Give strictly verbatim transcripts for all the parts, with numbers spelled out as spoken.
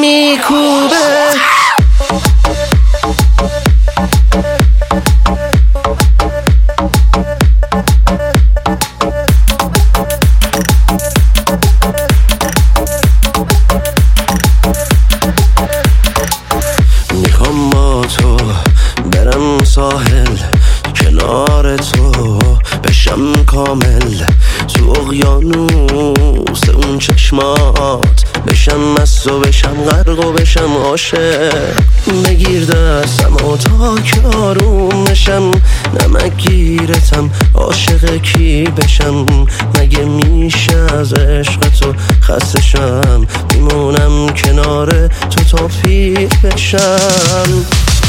میکوبه. میخوام با تو برم ساحل، کنار تو بشم کامل، تو اقیانوس اون چشمات بشم مست و بشم غرق و بشم عاشق. بگیر دستم و تا که آروم بشم، نمک گیرتم عاشق کی بشم. مگه میشه از عشق تو خسته شم، میمونم کنار تو تا پیر بشم.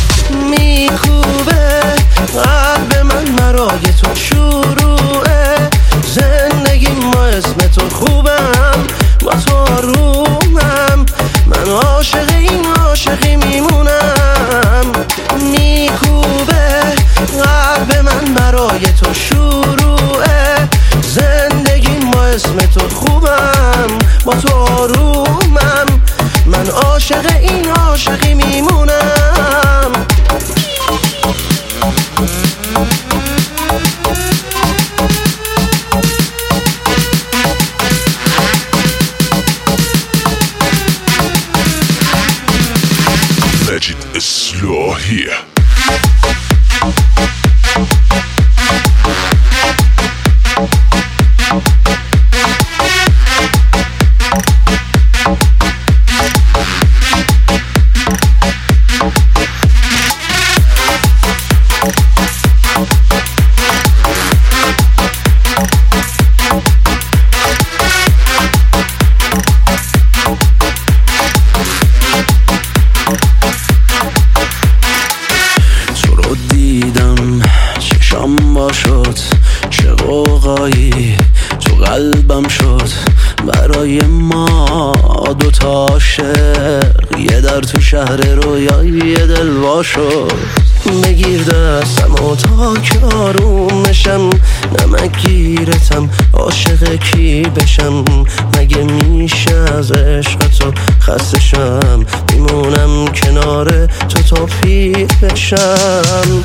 میکوبه قلب من مرای تو شروعه، زندگی ما اسم تو خوبم، با تو آرومم، من عاشق این عاشقی میمونم. میکوبه قلب من برای تو شروعه، زندگی ما اسم تو خوبم، با تو آرومم، من عاشق این عاشقی میمونم. Legend is slow here. دیدم چشام با شد، چه غوغایی تو قلبم شد. برای ما دوتا عاشق، یه در تو شهر رویایی دل وا شد. بگیر دستم و تا که آروم بشم، نمک گیرتم عاشق کی بشم. مگه میشه از عشق تو خسته شم، میمونم کنار تو تا پیر بشم.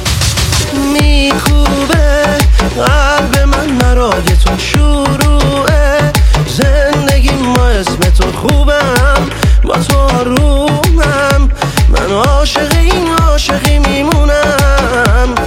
میکوبه قلب من مرای تو شروعه، زندگی ما اسم تو خوبم، با تو آرومم، من عاشق این عاشقی میمونم.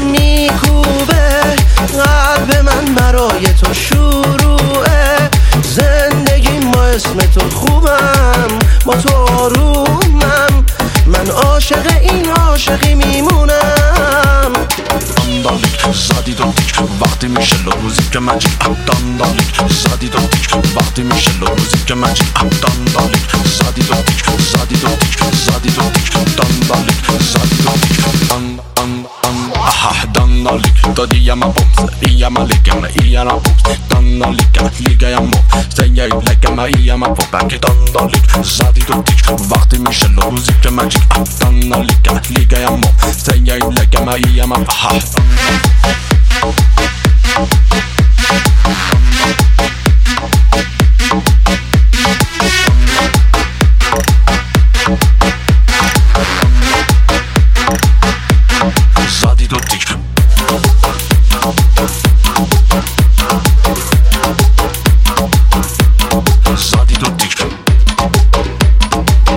میکوبه قلب من برای تو شروعه، زندگی ما اسم تو خوبم، با تو آرومم، من عاشق این عاشقی میمونم. داندالیک زدی دو تیک وقتی میشه روزی که مجید داندالیک زدی دو تیک وقتی میشه روزی که مجید داندالیک زدی دو تیک زدی دو تیک زدی دو تیک داندالیک زدی دو تیک دان دان دان آها داندالیک دادی یا ما بومس یا ما لیگم یا ما بومس داندالیک لیگا یا ما سیای لیگم یا ما بومس داندالیک زدی دو تیک وقتی میشه روزی که مجید داندالیک لیگا یا ما سیای لیگم یا ما آها زدی دو تیک زدی دو تیک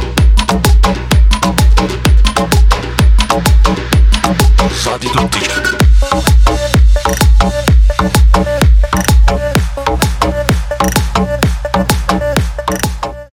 زدی دو تیک